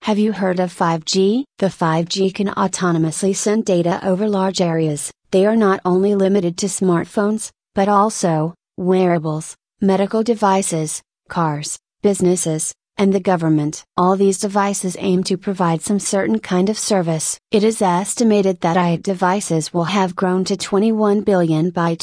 Have you heard of 5G? The 5G can autonomously send data over large areas. They are not only limited to smartphones, but also wearables, medical devices, cars, businesses, and the government. All these devices aim to provide some certain kind of service. It is estimated that IoT devices will have grown to 21 billion by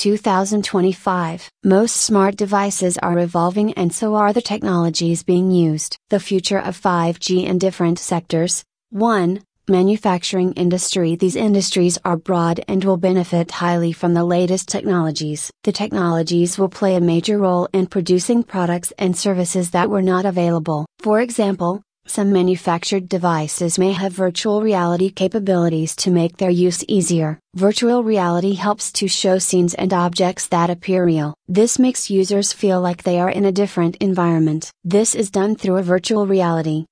2025. Most smart devices are evolving, and so are the technologies being used. The future of 5G in different sectors. 1. Manufacturing industry. These industries are broad and will benefit highly from the latest technologies. The technologies will play a major role in producing products and services that were not available. For example, some manufactured devices may have virtual reality capabilities to make their use easier. Virtual reality helps to show scenes and objects that appear real. This makes users feel like they are in a different environment. This is done through a virtual reality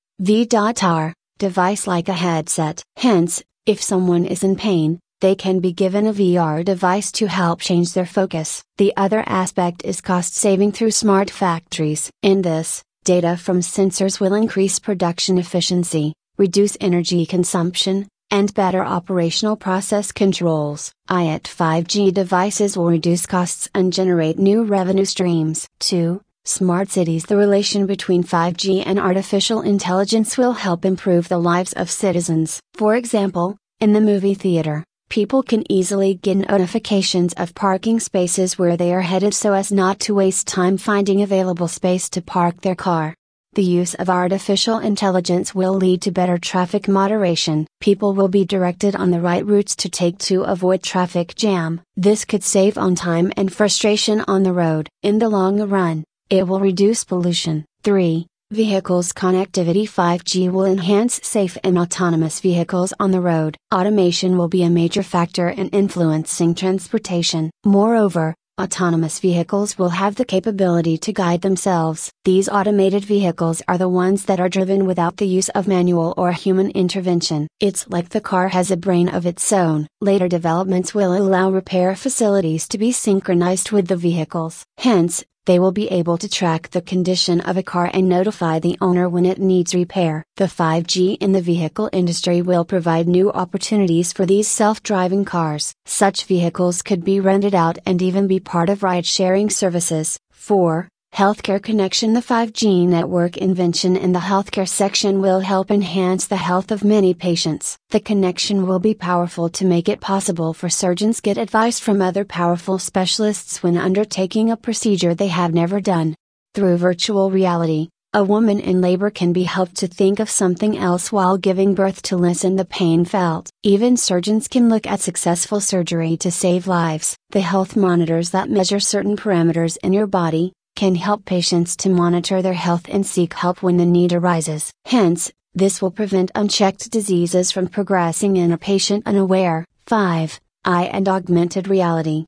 (VR) device like a headset. Hence, if someone is in pain, they can be given a VR device to help change their focus. The other aspect is cost saving through smart factories. In this, data from sensors will increase production efficiency, reduce energy consumption, and better operational process controls. IoT 5G devices will reduce costs and generate new revenue streams. 2. Smart cities. The relation between 5G and artificial intelligence will help improve the lives of citizens. For example, in the movie theater, people can easily get notifications of parking spaces where they are headed so as not to waste time finding available space to park their car. The use of artificial intelligence will lead to better traffic moderation. People will be directed on the right routes to take to avoid traffic jam. This could save on time and frustration on the road. In the long run, it will reduce pollution. 3. Vehicles connectivity. 5G will enhance safe and autonomous vehicles on the road. Automation will be a major factor in influencing transportation. Moreover, autonomous vehicles will have the capability to guide themselves. These automated vehicles are the ones that are driven without the use of manual or human intervention. It's like the car has a brain of its own. Later developments will allow repair facilities to be synchronized with the vehicles. Hence, they will be able to track the condition of a car and notify the owner when it needs repair. The 5G in the vehicle industry will provide new opportunities for these self-driving cars. Such vehicles could be rented out and even be part of ride-sharing services. 4. Healthcare connection. The 5G network invention in the healthcare section will help enhance the health of many patients. The connection will be powerful to make it possible for surgeons get advice from other powerful specialists when undertaking a procedure they have never done. Through virtual reality, a woman in labor can be helped to think of something else while giving birth to lessen the pain felt. Even surgeons can look at successful surgery to save lives. The health monitors that measure certain parameters in your body can help patients to monitor their health and seek help when the need arises. Hence, this will prevent unchecked diseases from progressing in a patient unaware. 5. AI and augmented reality.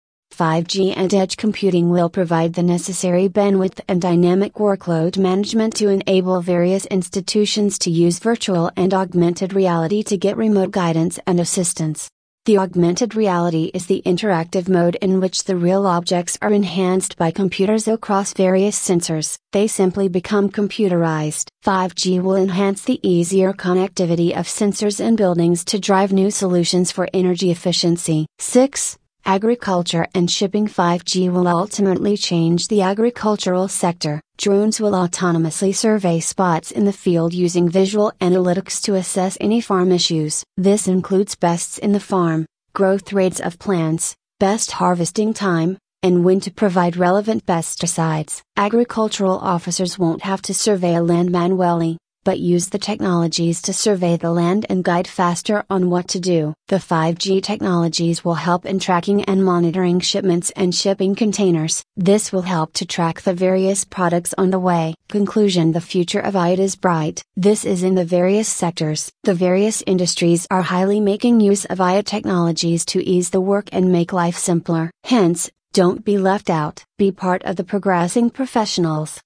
5G and edge computing will provide the necessary bandwidth and dynamic workload management to enable various institutions to use virtual and augmented reality to get remote guidance and assistance. The augmented reality is the interactive mode in which the real objects are enhanced by computers across various sensors. They simply become computerized. 5G will enhance the easier connectivity of sensors in buildings to drive new solutions for energy efficiency. 6. Agriculture and shipping. 5G will ultimately change the agricultural sector. Drones will autonomously survey spots in the field using visual analytics to assess any farm issues. This includes pests in the farm, growth rates of plants, best harvesting time, and when to provide relevant pesticides. Agricultural officers won't have to survey a land manually, but use the technologies to survey the land and guide faster on what to do. The 5G technologies will help in tracking and monitoring shipments and shipping containers. This will help to track the various products on the way. Conclusion. The future of IoT is bright. This is in the various sectors. The various industries are highly making use of IoT technologies to ease the work and make life simpler. Hence, don't be left out. Be part of the progressing professionals.